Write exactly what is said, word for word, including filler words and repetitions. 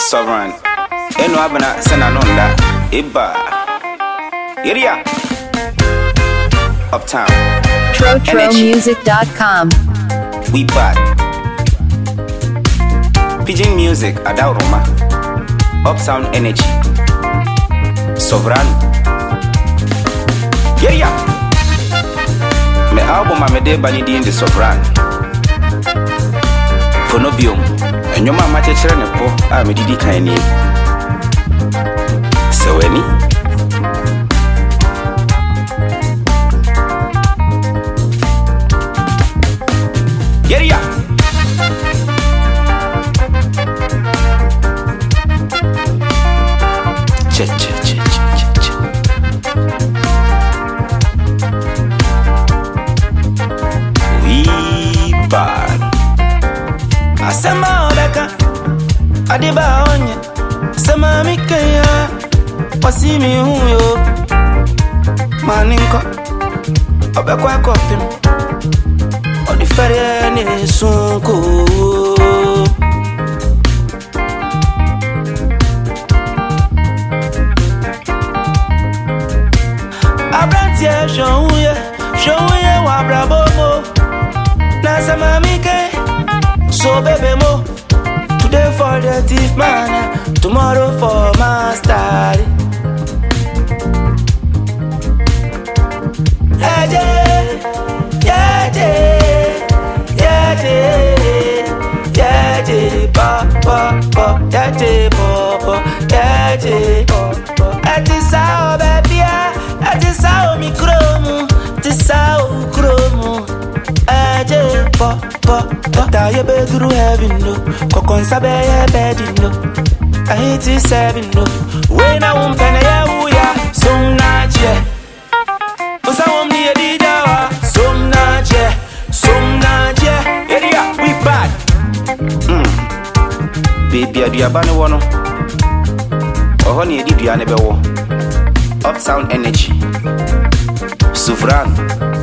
Sovereign. Eno abana sena nonda. Iba. Iria. Uptown. Tro Tro Music dot com. We bad. Pigeon Music Adauroma. Uptown Energy. Sovereign. Iria. Me album a me de bani di in the Sovereign. Fonobium. And your mama chere ne po a me didi kan ni. So any Get ya. Che che che che che. We bad. Asema obeka adiba onye asema mikaya wasimi huyo maninko obekwa kopim odifere ni sunko abrantie shouye shouye wa brabomo na asema mikaya so baby mo. Today for the thief man, tomorrow for master. Yeah, yeah, yeah, yeah, yeah, pa pa pa, yeah, pa pa, yeah, pa. Ati sao baby, ati sao mikromu, ati sao kromu, yeah, pa pa. Doctor, you be through heaven, no. Kokon sabe ye bedi, no. I hate it seven, no. When I won't pay ya, uya. Some nache. Usa won't be a didawa. Some nache. Some nache. Area, we bad. Hmm. Baby, I do ya bani wano. Oh, honey, I do ya never wo. Uptown Energy. Sovereign.